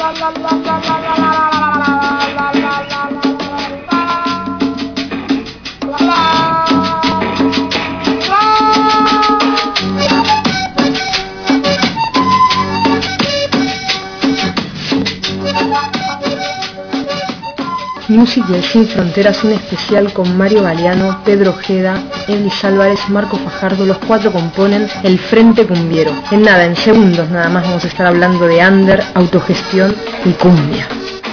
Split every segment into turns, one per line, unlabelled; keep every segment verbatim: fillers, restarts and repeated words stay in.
Music del Sin Fronteras, un especial con Mario Galeano, Pedro Ojeda, Elis Álvarez, Marco Fajardo. Los cuatro componen el Frente Cumbiero. En nada, en segundos nada más vamos a estar hablando de under, autogestión y cumbia.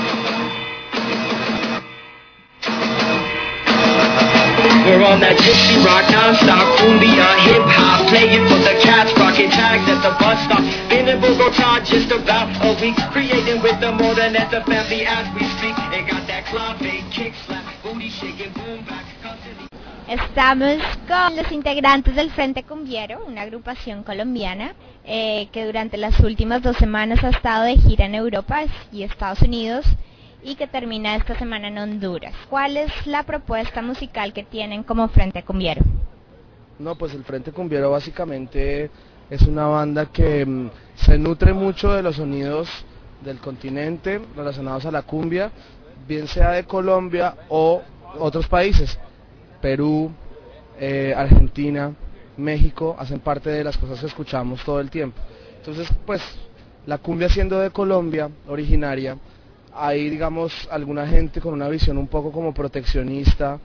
We're on that gypsy rock, non-stop, cumbia, hip-hop, playing for the cats, rocking tags at the bus stop, been in Bogota just about a week, creating with the modern at the family as we speak, it got that clave, kick slap, booty shaking, boom back, constantly.
Estamos con los integrantes del Frente Cumbiero, una agrupación colombiana eh, que durante las últimas dos semanas ha estado de gira en Europa y Estados Unidos, y que termina esta semana en Honduras. ¿Cuál es la propuesta musical que tienen como Frente Cumbiero?
No, pues el Frente Cumbiero básicamente es una banda que mmm, se nutre mucho de los sonidos del continente relacionados a la cumbia, bien sea de Colombia o otros países. Perú, eh, Argentina, México hacen parte de las cosas que escuchamos todo el tiempo. Entonces, pues, la cumbia siendo de Colombia, originaria, hay, digamos, alguna gente con una visión un poco como proteccionista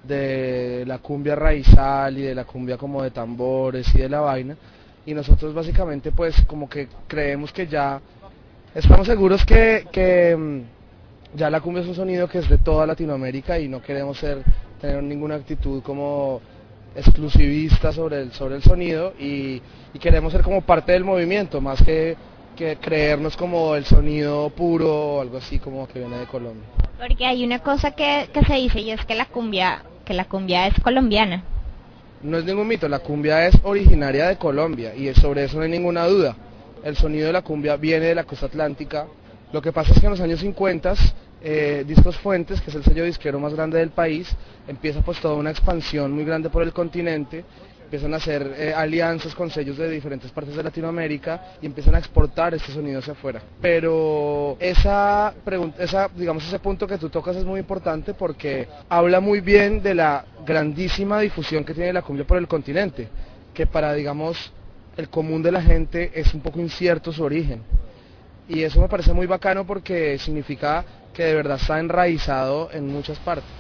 de la cumbia raizal y de la cumbia como de tambores y de la vaina, y nosotros básicamente pues como que creemos que ya estamos seguros que, que ya la cumbia es un sonido que es de toda Latinoamérica y no queremos ser, tener ninguna actitud como exclusivista sobre el, sobre el sonido, y, y queremos ser como parte del movimiento más que que creernos como el sonido puro o algo así como que viene de Colombia.
Porque hay una cosa que, que se dice, y es que la cumbia que la cumbia es colombiana.
No es ningún mito, la cumbia es originaria de Colombia y sobre eso no hay ninguna duda. El sonido de la cumbia viene de la costa atlántica. Lo que pasa es que en los años cincuenta, eh, Discos Fuentes, que es el sello disquero más grande del país, empieza pues toda una expansión muy grande por el continente. Empiezan a hacer eh, alianzas con sellos de diferentes partes de Latinoamérica y empiezan a exportar este sonido hacia afuera. Pero esa pregunta, esa, digamos, ese punto que tú tocas es muy importante porque habla muy bien de la grandísima difusión que tiene la cumbia por el continente, que para, digamos, el común de la gente es un poco incierto su origen. Y eso me parece muy bacano porque significa que de verdad está enraizado en muchas partes.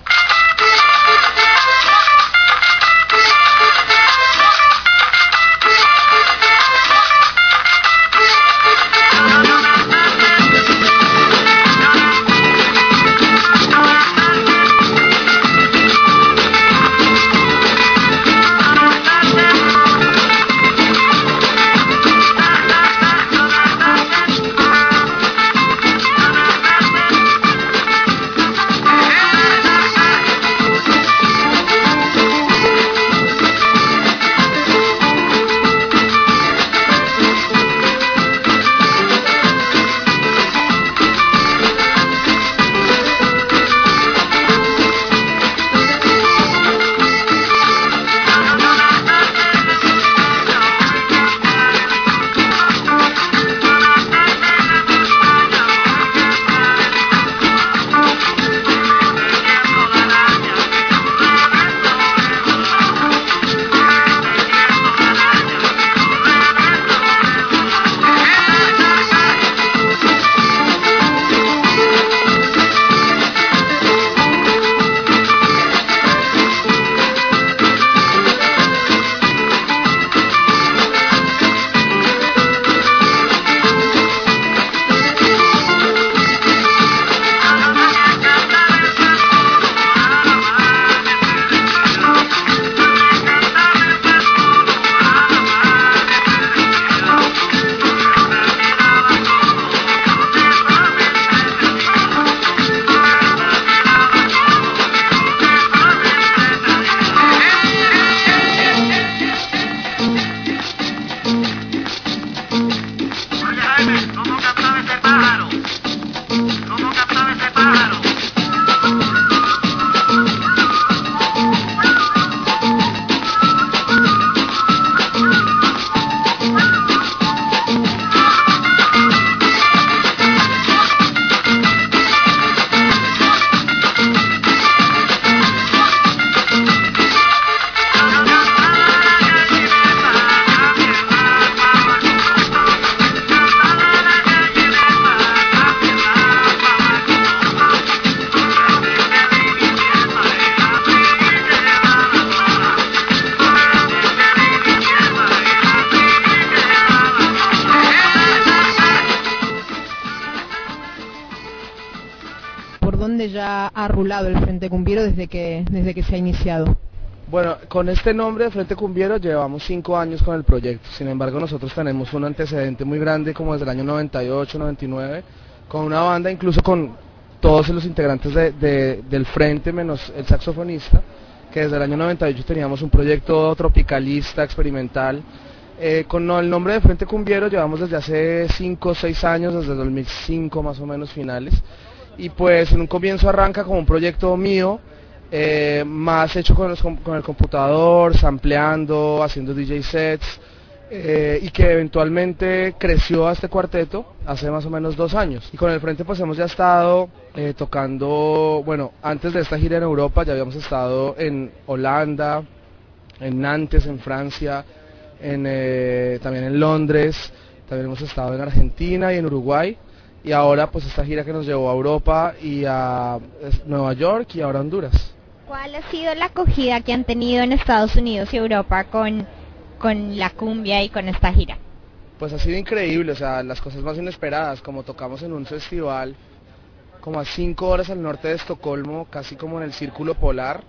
dónde ya ha rulado el Frente Cumbiero desde que, desde que se ha iniciado?
Bueno, con este nombre de Frente Cumbiero llevamos cinco años con el proyecto. Sin embargo, nosotros tenemos un antecedente muy grande como desde el año noventa y ocho, noventa y nueve, con una banda, incluso con todos los integrantes de, de, del Frente, menos el saxofonista, que desde el año noventa y ocho teníamos un proyecto tropicalista, experimental. Eh, con el nombre de Frente Cumbiero llevamos desde hace cinco o seis años, desde dos mil cinco más o menos finales, y pues en un comienzo arranca como un proyecto mío, eh, más hecho con, los, con el computador, sampleando, haciendo D J sets, eh, y que eventualmente creció a este cuarteto hace más o menos dos años. Y con el Frente pues hemos ya estado eh, tocando, bueno, antes de esta gira en Europa ya habíamos estado en Holanda, en Nantes, en Francia, En, eh, también en Londres, también hemos estado en Argentina y en Uruguay, y ahora pues esta gira que nos llevó a Europa y a Nueva York y ahora a Honduras.
¿Cuál ha sido la acogida que han tenido en Estados Unidos y Europa con, con la cumbia y con esta gira?
Pues ha sido increíble, o sea, las cosas más inesperadas, como tocamos en un festival como a cinco horas al norte de Estocolmo, casi como en el círculo polar,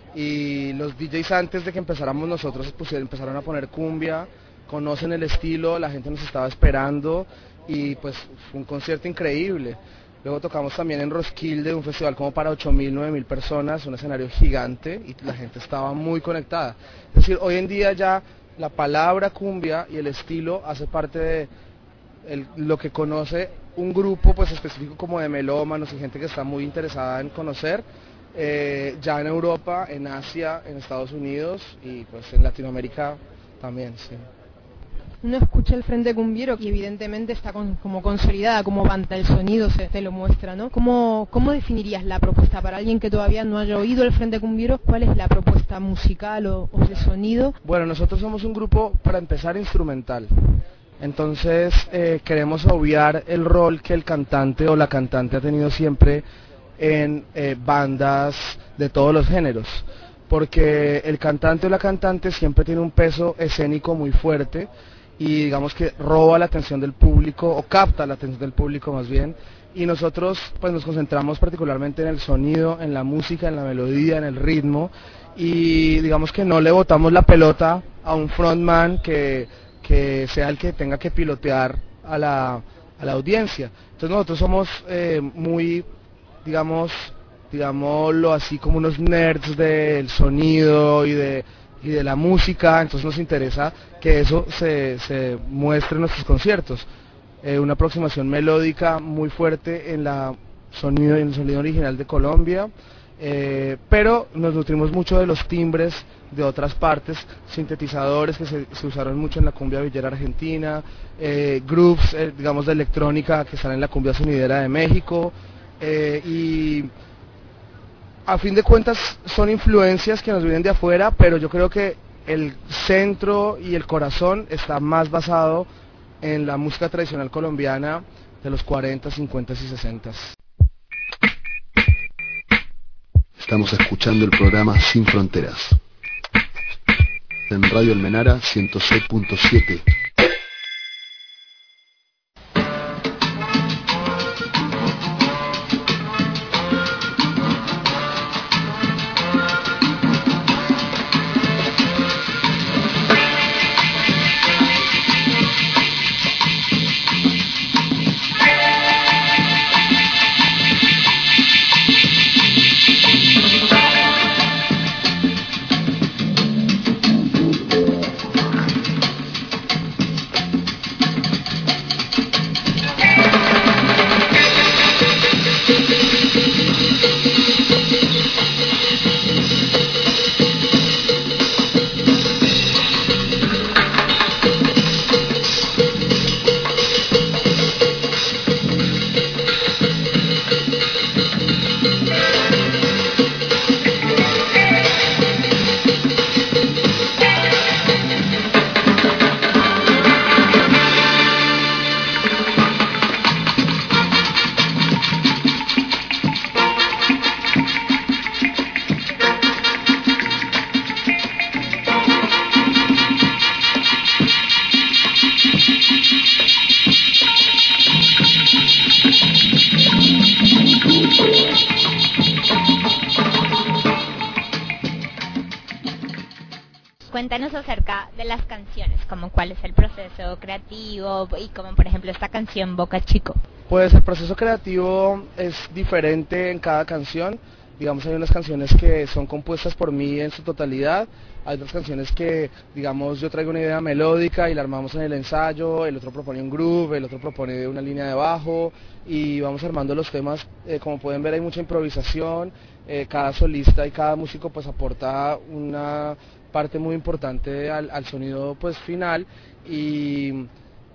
y los D Js antes de que empezáramos nosotros pues, empezaron a poner cumbia, conocen el estilo, la gente nos estaba esperando y pues fue un concierto increíble. Luego tocamos también en Roskilde, un festival como para ocho mil, nueve mil personas, un escenario gigante y la gente estaba muy conectada. Es decir, hoy en día ya la palabra cumbia y el estilo hace parte de el, lo que conoce un grupo pues específico como de melómanos y gente que está muy interesada en conocer. Eh, ya en Europa, en Asia, en Estados Unidos y pues en Latinoamérica también, sí.
Uno escucha el Frente Cumbiero y evidentemente está con, como consolidada como banda, el sonido se te lo muestra, ¿no? ¿Cómo, ¿Cómo definirías la propuesta para alguien que todavía no haya oído el Frente Cumbiero? ¿Cuál es la propuesta musical o, o de sonido?
Bueno, nosotros somos un grupo, para empezar, instrumental. Entonces eh, queremos obviar el rol que el cantante o la cantante ha tenido siempre en eh, bandas de todos los géneros, porque el cantante o la cantante siempre tiene un peso escénico muy fuerte y digamos que roba la atención del público o capta la atención del público más bien, y nosotros pues nos concentramos particularmente en el sonido, en la música, en la melodía, en el ritmo, y digamos que no le botamos la pelota a un frontman que, que sea el que tenga que pilotear a la, a la audiencia. Entonces nosotros somos eh, muy digamos, digámoslo así, como unos nerds del sonido y de, y de la música, entonces nos interesa que eso se, se muestre en nuestros conciertos. Eh, una aproximación melódica muy fuerte en, la sonido, en el sonido original de Colombia, eh, pero nos nutrimos mucho de los timbres de otras partes, sintetizadores que se, se usaron mucho en la cumbia villera argentina, eh, grooves, eh, digamos, de electrónica que están en la cumbia sonidera de México. Eh, y a fin de cuentas son influencias que nos vienen de afuera, pero yo creo que el centro y el corazón está más basado en la música tradicional colombiana de los cuarenta, cincuenta y sesenta.
Estamos escuchando el programa Sin Fronteras en Radio Almenara ciento seis punto siete.
cuéntanos acerca de las canciones, como cuál es el proceso creativo y como por ejemplo esta canción Boca Chico.
Pues el proceso creativo es diferente en cada canción. Digamos, hay unas canciones que son compuestas por mí en su totalidad, hay otras canciones que, digamos, yo traigo una idea melódica y la armamos en el ensayo, el otro propone un groove, el otro propone una línea de bajo y vamos armando los temas. Eh, como pueden ver, hay mucha improvisación, eh, cada solista y cada músico pues aporta una parte muy importante al, al sonido pues final, y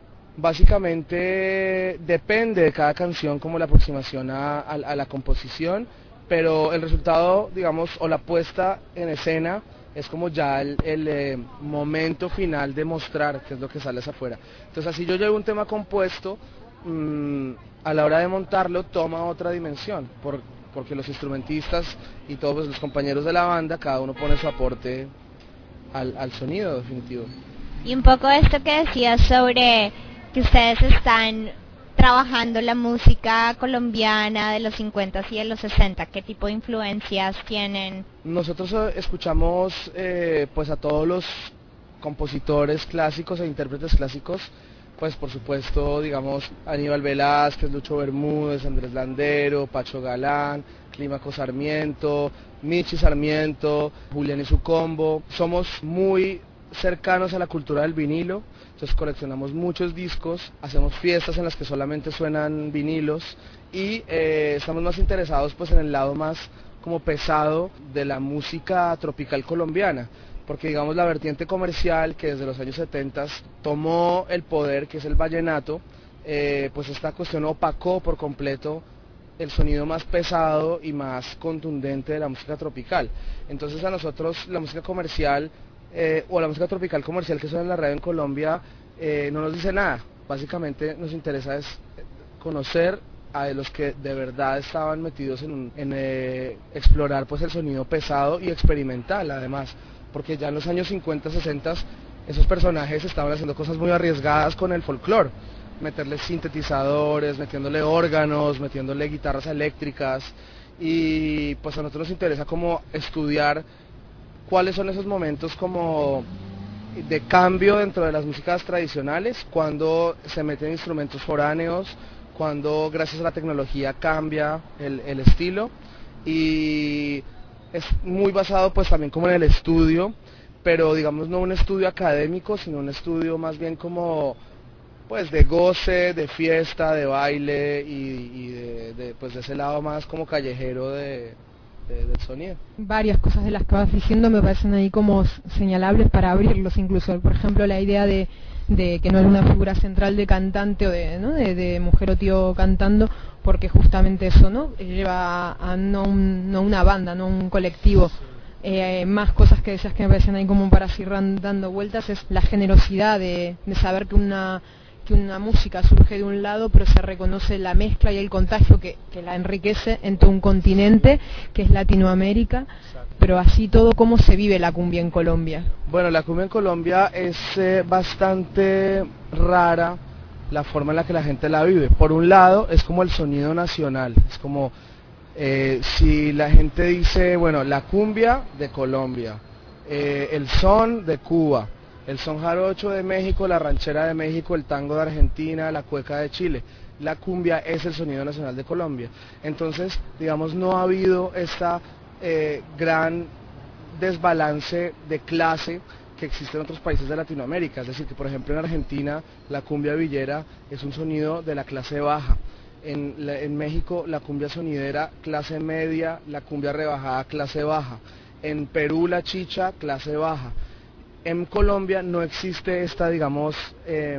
básicamente depende de cada canción como la aproximación a, a, a la composición, pero el resultado, digamos, o la puesta en escena es como ya el, el eh, momento final de mostrar qué es lo que sale hacia afuera. Entonces, así yo llevo un tema compuesto, mmm, a la hora de montarlo toma otra dimensión, por, porque los instrumentistas y todos pues, los compañeros de la banda, cada uno pone su aporte al, al sonido definitivo.
Y un poco esto que decías sobre que ustedes están trabajando la música colombiana de los cincuenta y de los sesenta, ¿qué tipo de influencias tienen?
Nosotros escuchamos eh, pues a todos los compositores clásicos e intérpretes clásicos, pues por supuesto, digamos, Aníbal Velázquez, Lucho Bermúdez, Andrés Landero, Pacho Galán, Clímaco Sarmiento, Michi Sarmiento, Julián y su combo. Somos muy cercanos a la cultura del vinilo, entonces coleccionamos muchos discos, hacemos fiestas en las que solamente suenan vinilos y eh, estamos más interesados pues en el lado más como pesado de la música tropical colombiana, porque digamos la vertiente comercial que desde los años setenta tomó el poder, que es el vallenato, eh, pues esta cuestión opacó por completo el sonido más pesado y más contundente de la música tropical. Entonces a nosotros la música comercial Eh, o la música tropical comercial que suena en la radio en Colombia eh, no nos dice nada. Básicamente nos interesa es conocer a los que de verdad estaban metidos en, un, en eh, explorar pues el sonido pesado y experimental además, porque ya en los años cincuenta, sesenta esos personajes estaban haciendo cosas muy arriesgadas con el folclore, meterle sintetizadores, metiéndole órganos, metiéndole guitarras eléctricas, y pues a nosotros nos interesa como estudiar cuáles son esos momentos como de cambio dentro de las músicas tradicionales, cuando se meten instrumentos foráneos, cuando gracias a la tecnología cambia el, el estilo, y es muy basado pues también como en el estudio, pero digamos no un estudio académico, sino un estudio más bien como pues de goce, de fiesta, de baile y, y de, de, pues de ese lado más como callejero de del sonido.
Varias cosas de las que vas diciendo me parecen ahí como señalables para abrirlos incluso. Por ejemplo, la idea de, de que no es una figura central de cantante o de, ¿no? de, de mujer o tío cantando, porque justamente eso no lleva a, a no, un, no una banda, no un colectivo. Eh, más cosas que decías que me parecen ahí como para seguir dando vueltas es la generosidad de, de saber que una que una música surge de un lado, pero se reconoce la mezcla y el contagio que, que la enriquece en todo un continente, que es Latinoamérica. Exacto. Pero así todo, ¿cómo se vive la cumbia en Colombia?
Bueno, la cumbia en Colombia es eh, bastante rara la forma en la que la gente la vive. Por un lado, es como el sonido nacional, es como eh, si la gente dice, bueno, la cumbia de Colombia, eh, el son de Cuba, el son jarocho de México, la ranchera de México, el tango de Argentina, la cueca de Chile. La cumbia es el sonido nacional de Colombia. Entonces, digamos, no ha habido esta eh, gran desbalance de clase que existe en otros países de Latinoamérica. Es decir, que por ejemplo en Argentina la cumbia villera es un sonido de la clase baja. En, la, en México la cumbia sonidera clase media, la cumbia rebajada clase baja. En Perú la chicha clase baja. En Colombia no existe esta, digamos, eh,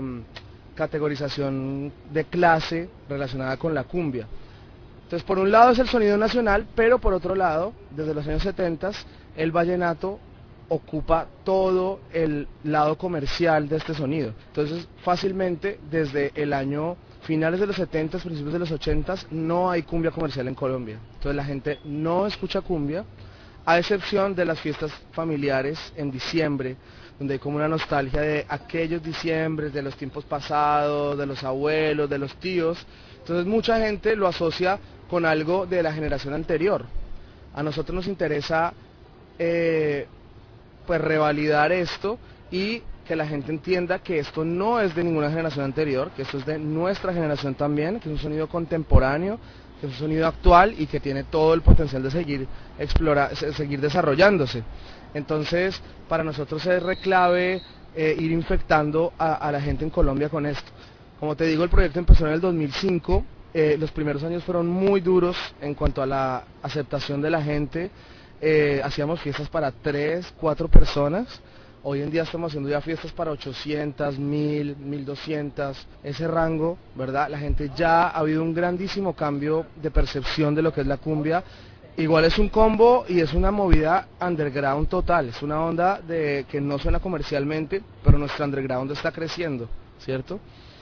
categorización de clase relacionada con la cumbia. Entonces, por un lado es el sonido nacional, pero por otro lado, desde los años setenta, el vallenato ocupa todo el lado comercial de este sonido. Entonces, fácilmente, desde el año finales de los setenta, principios de los ochenta, no hay cumbia comercial en Colombia. Entonces, la gente no escucha cumbia, a excepción de las fiestas familiares en diciembre, donde hay como una nostalgia de aquellos diciembres, de los tiempos pasados, de los abuelos, de los tíos. Entonces mucha gente lo asocia con algo de la generación anterior. A nosotros nos interesa eh, pues revalidar esto y que la gente entienda que esto no es de ninguna generación anterior, que esto es de nuestra generación también, que es un sonido contemporáneo, que es un sonido actual y que tiene todo el potencial de seguir explorar, seguir desarrollándose. Entonces, para nosotros es re clave eh, ir infectando a, a la gente en Colombia con esto. Como te digo, el proyecto empezó en el dos mil cinco, eh, los primeros años fueron muy duros en cuanto a la aceptación de la gente, eh, hacíamos fiestas para tres, cuatro personas. Hoy en día estamos haciendo ya fiestas para ochocientas, mil, mil doscientas, ese rango, ¿verdad? La gente ya ha habido un grandísimo cambio de percepción de lo que es la cumbia. Igual es un combo y es una movida underground total, es una onda de que no suena comercialmente, pero nuestro underground está creciendo, ¿cierto?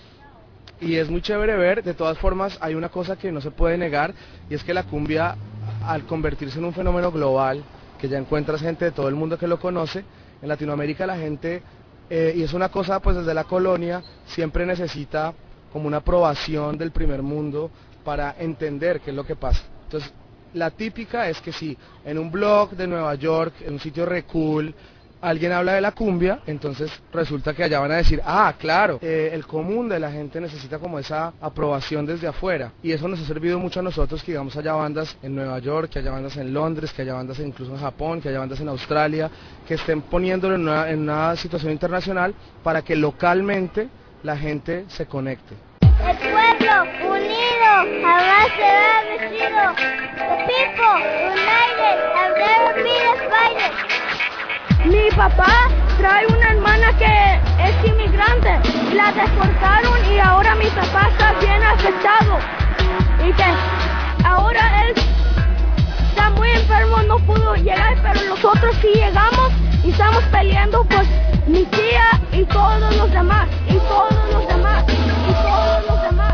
Y es muy chévere ver, de todas formas hay una cosa que no se puede negar, y es que la cumbia, al convertirse en un fenómeno global, que ya encuentras gente de todo el mundo que lo conoce, en Latinoamérica la gente, eh, y es una cosa pues desde la colonia, siempre necesita como una aprobación del primer mundo para entender qué es lo que pasa. Entonces, la típica es que si en un blog de Nueva York, en un sitio re cool, alguien habla de la cumbia, entonces resulta que allá van a decir, ah, claro, eh, el común de la gente necesita como esa aprobación desde afuera, y eso nos ha servido mucho a nosotros, que digamos haya bandas en Nueva York, que haya bandas en Londres, que haya bandas incluso en Japón, que haya bandas en Australia, que estén poniéndolo en una, en una situación internacional para que localmente la gente se conecte.
El pueblo unido jamás será vencido. The people united have never been divided.
Mi papá trae una hermana que es inmigrante, la deportaron y ahora mi papá está bien afectado. Y que ahora él está muy enfermo, no pudo llegar, pero nosotros sí llegamos y estamos peleando por mi tía y todos los demás, y todos los demás, y todos los demás.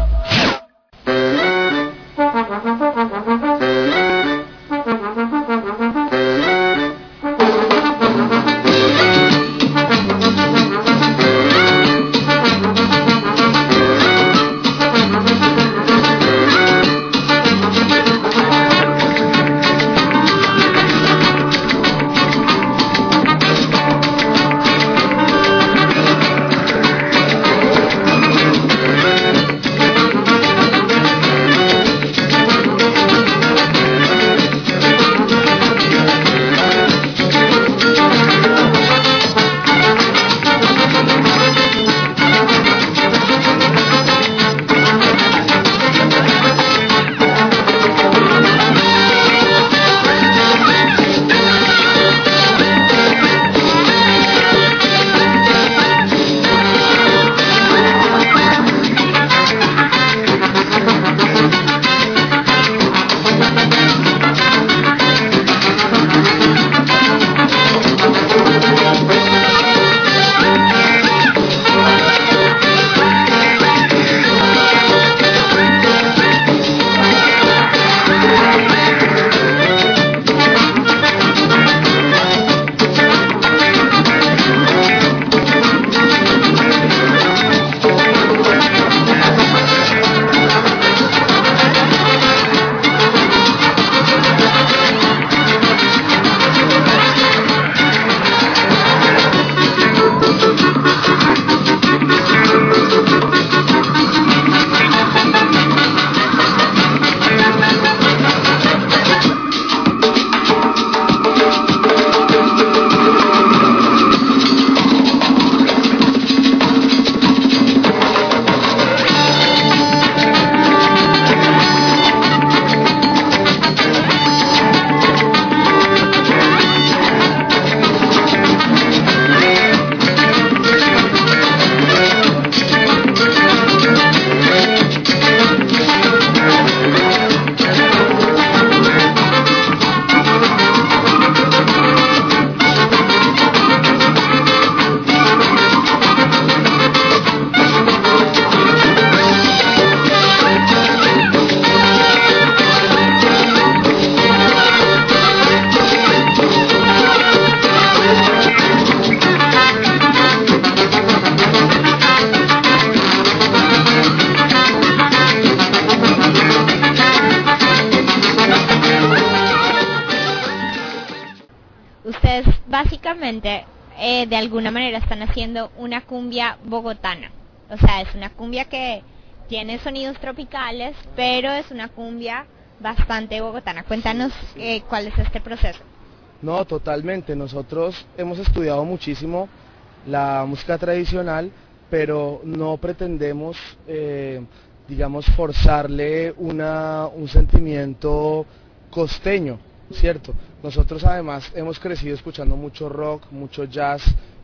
básicamente eh, de alguna manera están haciendo una cumbia bogotana. O sea, es una cumbia que tiene sonidos tropicales, pero es una cumbia bastante bogotana. Cuéntanos eh, cuál es este proceso.
No, totalmente. Nosotros hemos estudiado muchísimo la música tradicional, pero no pretendemos, eh, digamos, forzarle una, un sentimiento costeño, ¿cierto? Nosotros además hemos crecido escuchando mucho rock, mucho jazz,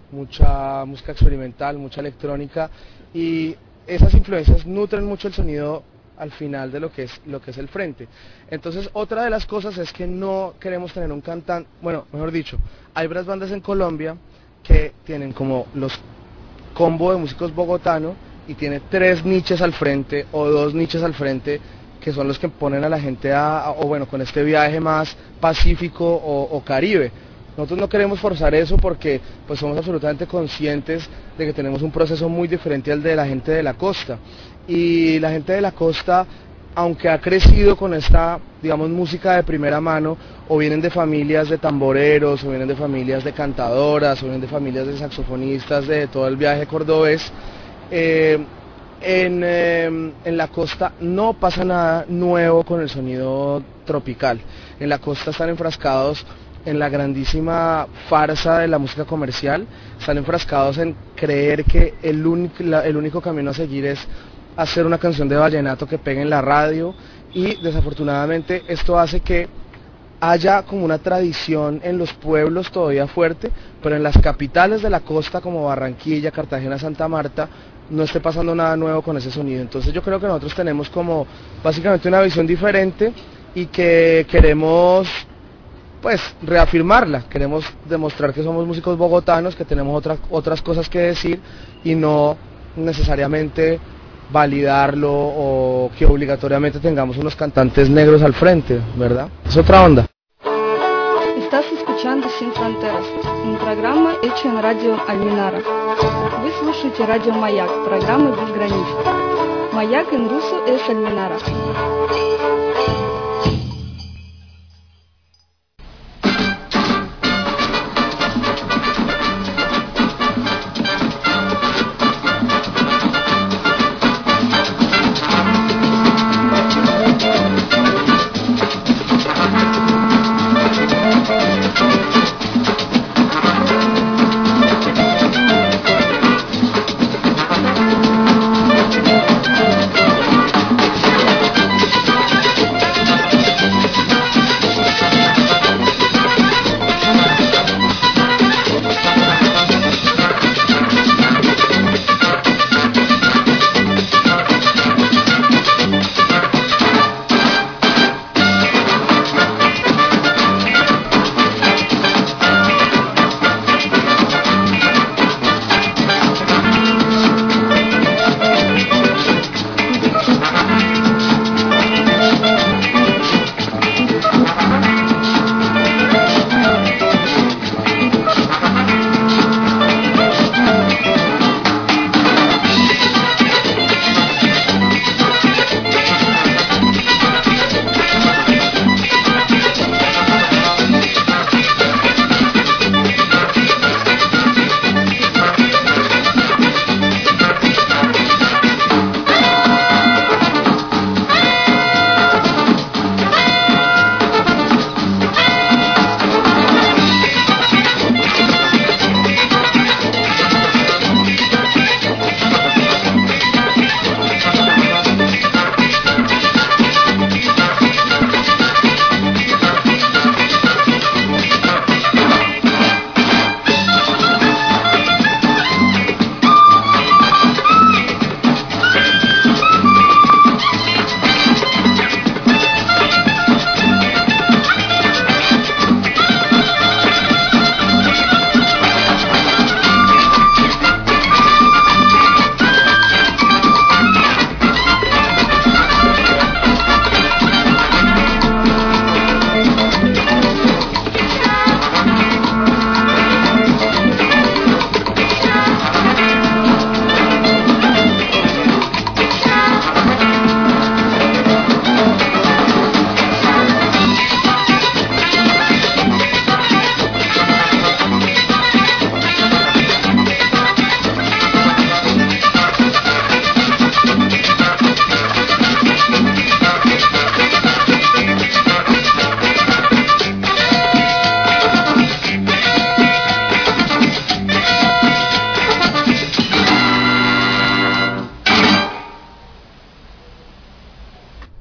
mucha música experimental, mucha electrónica, y esas influencias nutren mucho el sonido al final de lo que es lo que es el frente. Entonces, otra de las cosas es que no queremos tener un cantante, bueno, mejor dicho, hay varias bandas en Colombia que tienen como los combo de músicos bogotanos y tiene tres niches al frente o dos niches al frente, que son los que ponen a la gente a, a o bueno, con este viaje más pacífico o, o caribe. Nosotros no queremos forzar eso porque pues somos absolutamente conscientes de que tenemos un proceso muy diferente al de la gente de la costa. Y la gente de la costa, aunque ha crecido con esta, digamos, música de primera mano, o vienen de familias de tamboreros, o vienen de familias de cantadoras, o vienen de familias de saxofonistas, de todo el viaje cordobés, eh, en, eh, en la costa no pasa nada nuevo con el sonido tropical. En la costa están enfrascados en la grandísima farsa de la música comercial, están enfrascados en creer que el único, la, el único camino a seguir es hacer una canción de vallenato que pegue en la radio, y desafortunadamente esto hace que haya como una tradición en los pueblos todavía fuerte, pero en las capitales de la costa como Barranquilla, Cartagena, Santa Marta, no esté pasando nada nuevo con ese sonido. Entonces yo creo que nosotros tenemos como básicamente una visión diferente y que queremos pues reafirmarla, queremos demostrar que somos músicos bogotanos, que tenemos otra, otras cosas que decir y no necesariamente validarlo o que obligatoriamente tengamos unos cantantes negros al frente, ¿verdad? Es otra onda.
Estás escuchando Sin Fronteras, un programa hecho en Radio Almenara. Вы слушаете Radio Маяк, программа без границ. Маяк en ruso es Almenara.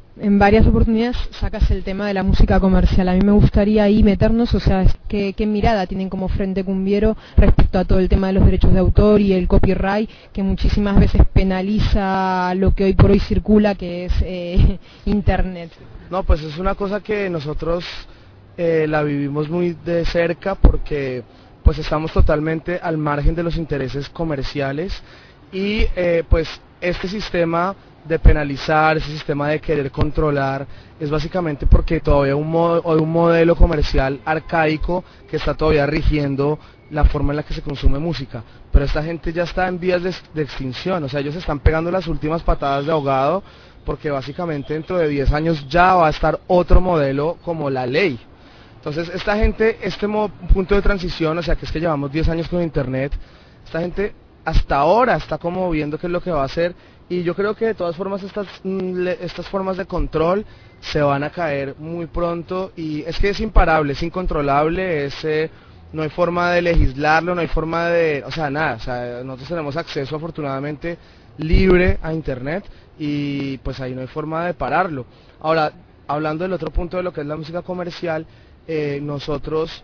en varias oportunidades sacas el tema de la música comercial. A mí me gustaría ahí meternos, o sea, ¿qué, qué mirada tienen como Frente Cumbiero respecto a todo el tema de los derechos de autor y el copyright, que muchísimas veces penaliza lo que hoy por hoy circula, que es eh, Internet?
No, pues es una cosa que nosotros eh, la vivimos muy de cerca, porque pues estamos totalmente al margen de los intereses comerciales y eh, pues este sistema de penalizar, ese sistema de querer controlar, es básicamente porque todavía un, mod un modelo comercial arcaico que está todavía rigiendo la forma en la que se consume música. Pero esta gente ya está en vías de, de extinción, o sea, ellos están pegando las últimas patadas de ahogado, porque básicamente dentro de diez años ya va a estar otro modelo como la ley. Entonces esta gente, este punto de transición, o sea que es que llevamos diez años con Internet, esta gente hasta ahora está como viendo qué es lo que va a hacer, y yo creo que de todas formas estas, estas formas de control se van a caer muy pronto, y es que es imparable, es incontrolable, es, eh, no hay forma de legislarlo, no hay forma de, o sea, nada, o sea, nosotros tenemos acceso afortunadamente libre a Internet, y pues ahí no hay forma de pararlo. Ahora, hablando del otro punto de lo que es la música comercial, eh, nosotros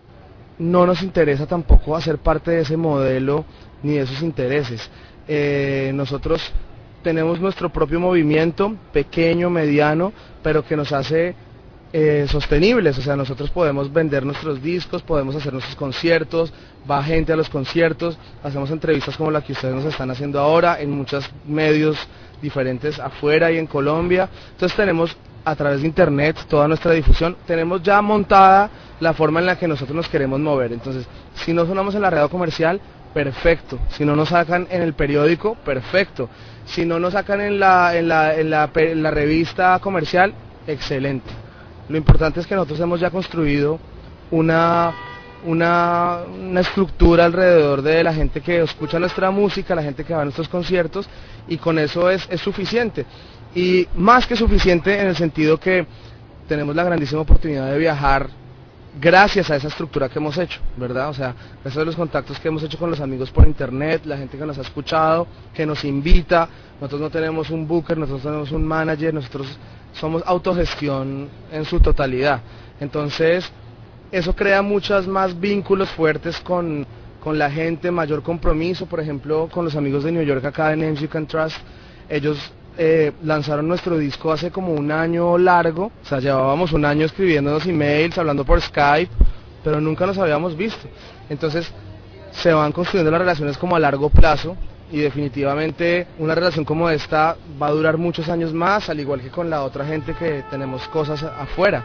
no nos interesa tampoco hacer parte de ese modelo ni de esos intereses. Eh, nosotros tenemos nuestro propio movimiento, pequeño, mediano, pero que nos hace eh, sostenibles, o sea, nosotros podemos vender nuestros discos, podemos hacer nuestros conciertos, va gente a los conciertos, hacemos entrevistas como la que ustedes nos están haciendo ahora, en muchos medios diferentes afuera y en Colombia. Entonces tenemos a través de Internet toda nuestra difusión, tenemos ya montada la forma en la que nosotros nos queremos mover. Entonces, si no sonamos en la radio comercial, perfecto. Si no nos sacan en el periódico, perfecto. Si no nos sacan en la, en la, en la, en la revista comercial, excelente. Lo importante es que nosotros hemos ya construido una, una, una estructura alrededor de la gente que escucha nuestra música, la gente que va a nuestros conciertos, y con eso es, es suficiente. Y más que suficiente en el sentido que tenemos la grandísima oportunidad de viajar gracias a esa estructura que hemos hecho, ¿verdad? O sea, gracias a los contactos que hemos hecho con los amigos por Internet, la gente que nos ha escuchado, que nos invita. Nosotros no tenemos un booker, nosotros tenemos un manager, nosotros somos autogestión en su totalidad. Entonces, eso crea muchos más vínculos fuertes con, con la gente, mayor compromiso. Por ejemplo, con los amigos de New York acá de Names You Can Trust, ellos Eh, lanzaron nuestro disco hace como un año largo, o sea, llevábamos un año escribiéndonos emails, hablando por Skype, pero nunca nos habíamos visto. Entonces se van construyendo las relaciones como a largo plazo, y definitivamente una relación como esta va a durar muchos años más, al igual que con la otra gente que tenemos cosas afuera.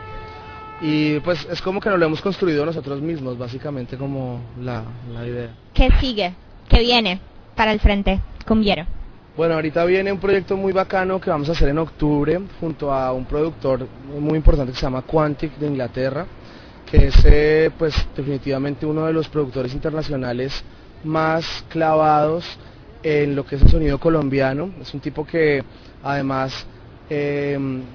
Y pues es como que nos lo hemos construido nosotros mismos, básicamente, como la, la idea.
¿Qué sigue? ¿Qué viene para el Frente Cumbiero?
Bueno, ahorita viene un proyecto muy bacano que vamos a hacer en octubre junto a un productor muy importante que se llama Quantic de Inglaterra, que es eh, pues definitivamente uno de los productores internacionales más clavados en lo que es el sonido colombiano. Es un tipo que además eh,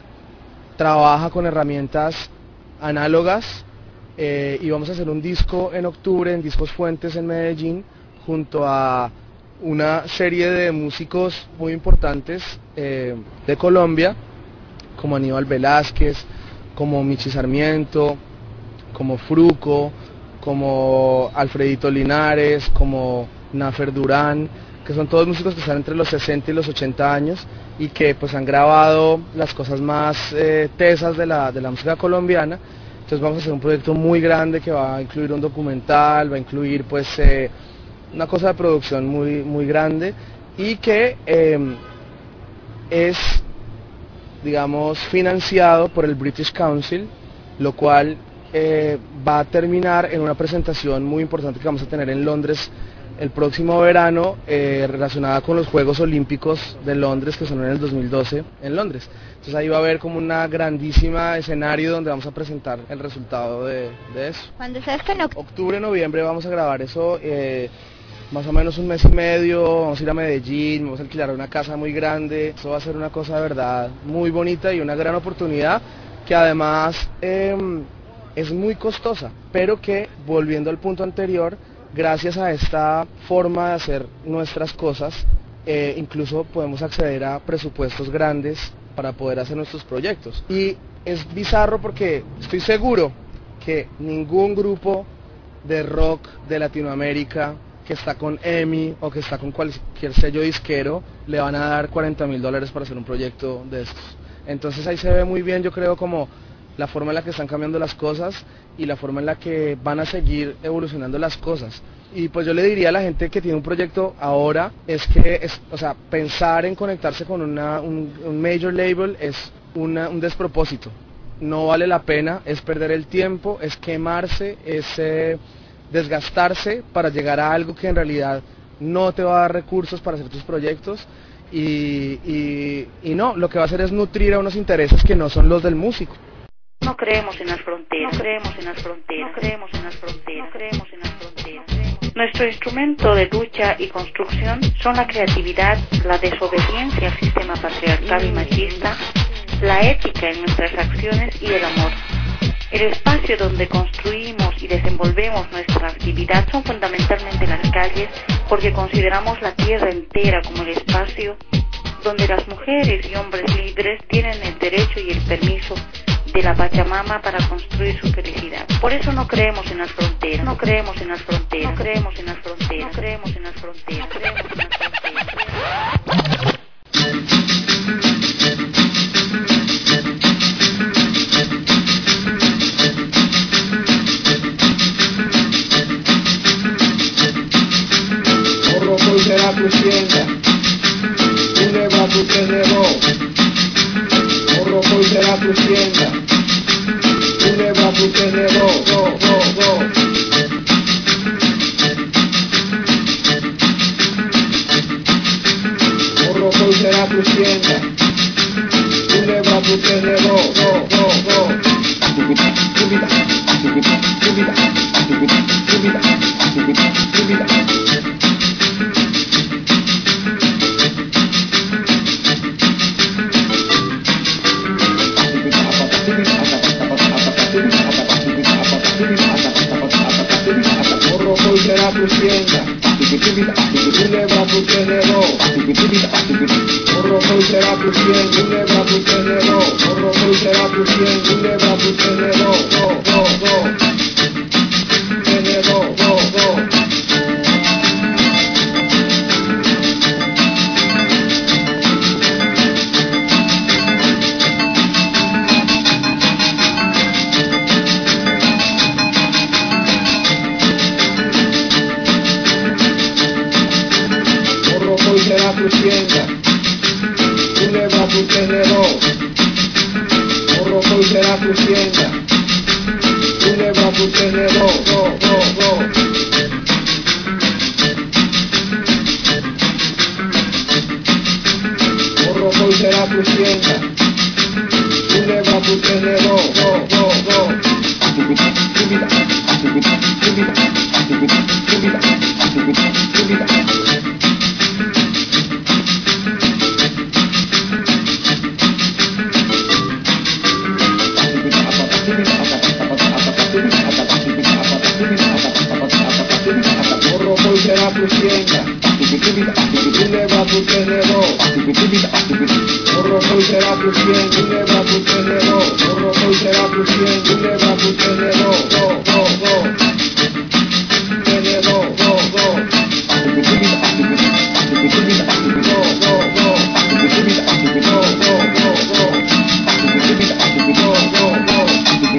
trabaja con herramientas análogas, eh, y vamos a hacer un disco en octubre en Discos Fuentes en Medellín junto a una serie de músicos muy importantes eh, de Colombia, como Aníbal Velázquez, como Michi Sarmiento, como Fruco, como Alfredito Linares, como Nafer Durán, que son todos músicos que están entre los sesenta y los ochenta años y que pues han grabado las cosas más eh, tesas de la, de la música colombiana. Entonces vamos a hacer un proyecto muy grande que va a incluir un documental, va a incluir pues eh, una cosa de producción muy, muy grande, y que eh, es, digamos, financiado por el British Council, lo cual eh, va a terminar en una presentación muy importante que vamos a tener en Londres el próximo verano, eh, relacionada con los Juegos Olímpicos de Londres, que son en el dos mil doce en Londres. Entonces ahí va a haber como una grandísima escenario donde vamos a presentar el resultado de, de eso.
¿Cuándo es esto? En oct-
octubre, noviembre vamos a grabar eso, eh, más o menos un mes y medio. Vamos a ir a Medellín, vamos a alquilar una casa muy grande. Eso va a ser una cosa de verdad muy bonita y una gran oportunidad que además eh, es muy costosa, pero que, volviendo al punto anterior, gracias a esta forma de hacer nuestras cosas, eh, incluso podemos acceder a presupuestos grandes para poder hacer nuestros proyectos. Y es bizarro porque estoy seguro que ningún grupo de rock de Latinoamérica que está con EMI o que está con cualquier sello disquero le van a dar cuarenta mil dólares para hacer un proyecto de estos. Entonces ahí se ve muy bien, yo creo, como la forma en la que están cambiando las cosas y la forma en la que van a seguir evolucionando las cosas. Y pues yo le diría a la gente que tiene un proyecto ahora, es que, es, o sea, pensar en conectarse con una, un, un major label es una, un despropósito. No vale la pena, es perder el tiempo, es quemarse, es eh, desgastarse para llegar a algo que en realidad no te va a dar recursos para hacer tus proyectos. Y, y, y no, lo que va a hacer es nutrir a unos intereses que no son los del músico.
No creemos en las fronteras, no creemos en las fronteras, no creemos en las fronteras, no creemos en las fronteras. Nuestro instrumento de lucha y construcción son la creatividad, la desobediencia al sistema patriarcal y machista, la ética en nuestras acciones y el amor. El espacio donde construimos y desenvolvemos nuestra actividad son fundamentalmente las calles, porque consideramos la tierra entera como el espacio donde las mujeres y hombres libres tienen el derecho y el permiso de la Pachamama para construir su felicidad. Por eso no creemos en las fronteras, no creemos en las fronteras, no creemos en las fronteras, no creemos en las fronteras, creemos en las fronteras.
Hoy será tu sienda, tu leva tu tenedor. Morro hoy será tu sienda, tu leva tu tenedor, go, go, go. Morro hoy será tu sienda, tu leva tu tenedor, go, go, go. Subida, subida, subida, subida, subida, subida, subida. Morro hoy será tu sienda, tu leva tu tenedor. Morro hoy será tu sienda, tu leva tu tenedor. Morro hoy será tu sienda, tu leva tu tenedor. Go, go, go. Tenedor, go, go. Hoy será tu sienda, tu leva tu tenedor. Morro hoy será tu sienda, tu leva tu tenedor, go, go, go. Morro hoy será tu sienda, tu leva tu tenedor, go, go, go. Subida, subida, subida, subida, subida, subida, subida. Morro hoy será tu sienda, tu leva tu tenedor. Morro hoy será tu sienda, tu leva tu tenedor. Morro hoy será tu sienda, tu leva tu tenedor. Go, go, go. Tenedor, go, go. Go, go, go. Go, go, go, go. Go, go, go.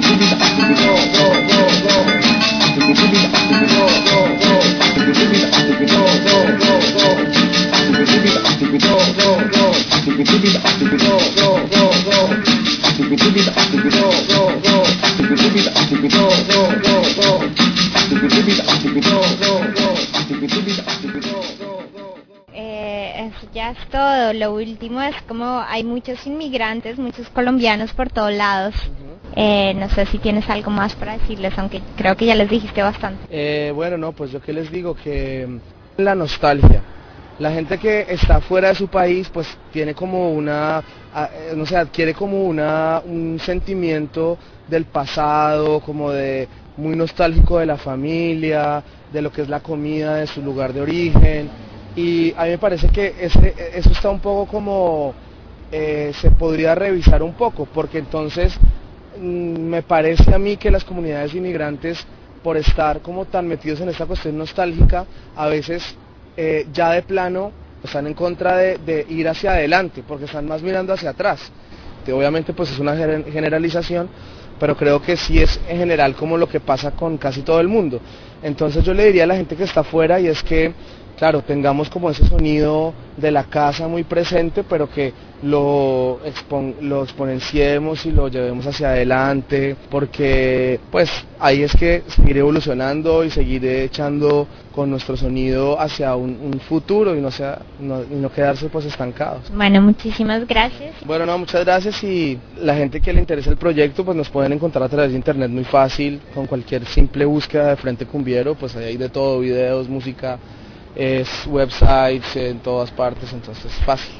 Eh, eso ya es todo. Lo último es como hay muchos inmigrantes, muchos colombianos por todos lados. Eh, no sé si tienes algo más para decirles, aunque creo que ya les dijiste bastante.
Eh, bueno, no, pues yo que les digo que la nostalgia. La gente que está fuera de su país, pues tiene como una, no sé, adquiere como una, un sentimiento del pasado, como de muy nostálgico de la familia, de lo que es la comida de su lugar de origen. Y a mí me parece que ese, eso está un poco como eh, se podría revisar un poco, porque entonces mmm, me parece a mí que las comunidades inmigrantes, por estar como tan metidos en esta cuestión nostálgica, a veces eh, ya de plano están en contra de, de ir hacia adelante, porque están más mirando hacia atrás. Que obviamente pues es una generalización, pero creo que sí es en general como lo que pasa con casi todo el mundo. Entonces yo le diría a la gente que está afuera, y es que, claro, tengamos como ese sonido de la casa muy presente, pero que lo, expon lo exponenciemos y lo llevemos hacia adelante, porque pues ahí es que seguir evolucionando y seguir echando con nuestro sonido hacia un, un futuro y no, sea, no, y no quedarse pues estancados.
Bueno, muchísimas gracias.
Bueno, no, muchas gracias, y la gente que le interesa el proyecto pues nos pueden encontrar a través de internet muy fácil, con cualquier simple búsqueda de Frente Cumbiero, pues ahí hay de todo, videos, música, es websites en todas partes, entonces es fácil.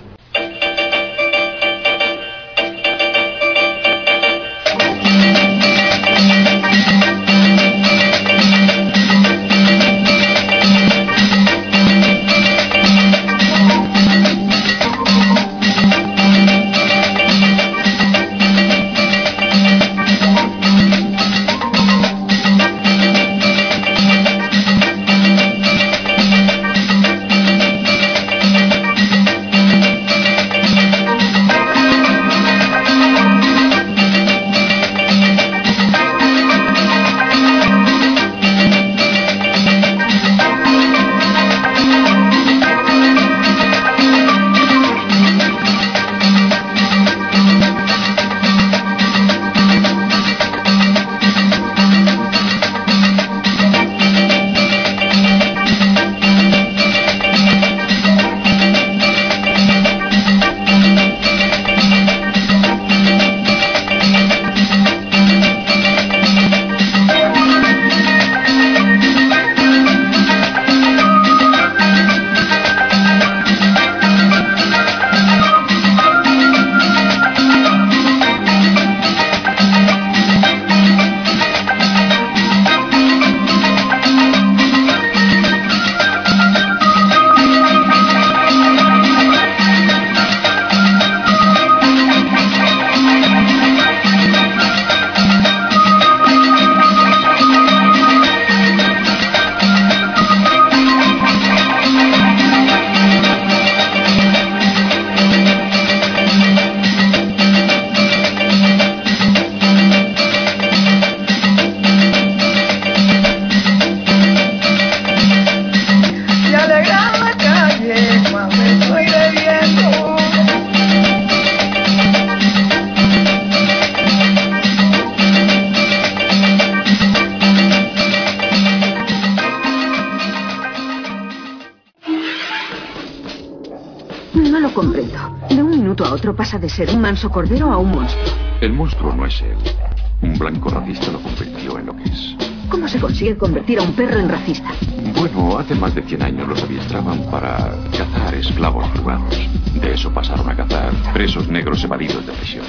No lo comprendo. De un minuto a otro pasa de ser un manso cordero a un monstruo.
El monstruo no es él. Un blanco racista lo convirtió en lo que es.
¿Cómo se consigue convertir a un perro en racista?
Bueno, hace más de cien años los adiestraban para cazar esclavos fugados. De eso pasaron a cazar presos negros evadidos de prisión.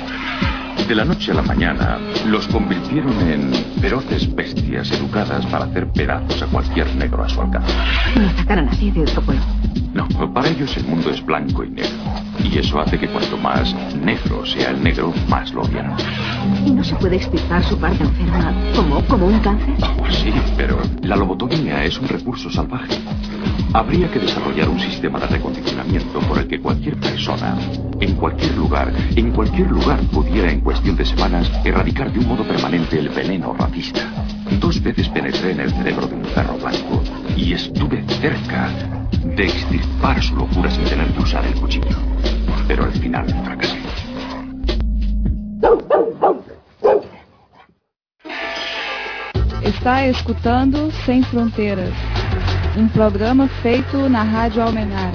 De la noche a la mañana los convirtieron en feroces bestias educadas para hacer pedazos a cualquier negro a su alcance.
No atacar a nadie de otro pueblo.
No, para ellos el mundo es blanco y negro. Y eso hace que cuanto más negro sea el negro, más lo odian.
¿Y no se puede extirpar su parte enferma como, como un cáncer?
Oh, sí, pero la lobotomía es un recurso salvaje. Habría que desarrollar un sistema de recondicionamiento por el que cualquier persona, en cualquier lugar, en cualquier lugar pudiera en cuestión de semanas erradicar de un modo permanente el veneno racista. Dos veces penetré en el cerebro de un perro blanco y estuve cerca de extirpar su locura sin tener que usar el cuchillo. Pero al final fracasé.
Está escutando Sem Fronteiras, um programa feito na Rádio Almenara.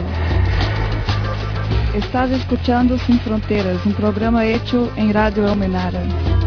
Estás escutando Sem Fronteiras, um programa hecho em Rádio Almenara.